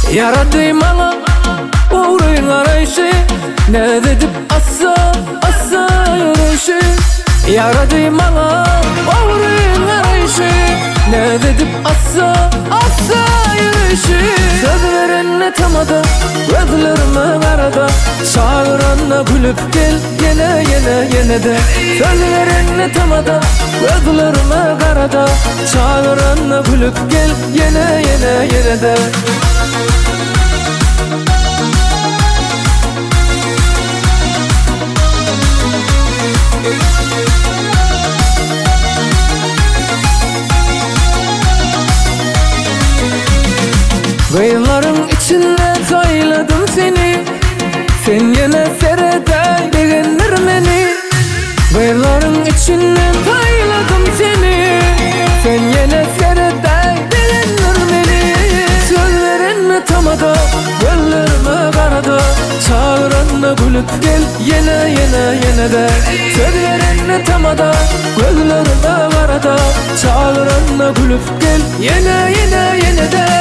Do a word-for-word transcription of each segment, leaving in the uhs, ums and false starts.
Yaradı bana uğrayın arayışı, ne dedim assa assa yürüyüşü. Yaradı bana uğrayın arayışı, ne dedim assa assa yürüyüşü. Söz verenle tamada, gözlerime karada, çağıranla gülüp gel yine yine yine de. Söz verenle tamada, gözlerime karada, çağıranla gülüp gel yine yine yine de. Kıyıların içinde sayladım seni, sen yine serede beğenir beni. Kıyıların içinde sayladım seni, sen yine serede beğenir beni. Söz verenle tamada, gözlerime karada, çağıranla gülüp gel yine yine yine de. Söz verenle tamada, gözlerime karada, çağıranla gülüp gel yine yine yine de.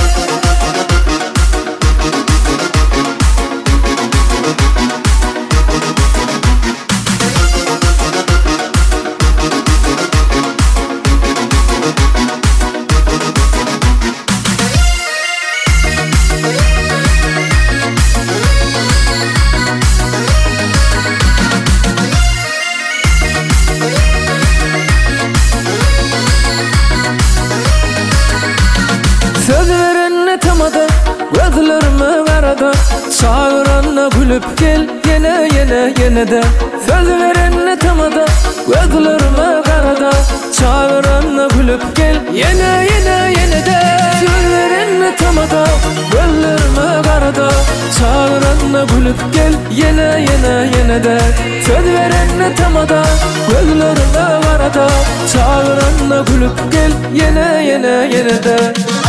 Söz verenle tamada, gözlerime karada, çağıranla gülüp gel yine yine yine de. Söz verenle tamada, gözlerime karada, çağıranla gülüp gel yine yine yine de. Söz verenle tamada, gözlerime karada, çağıranla gülüp gel yine yine yine de. Söz verenle tamada, gözlerime karada, çağıranla gülüp gel yine yine yine de.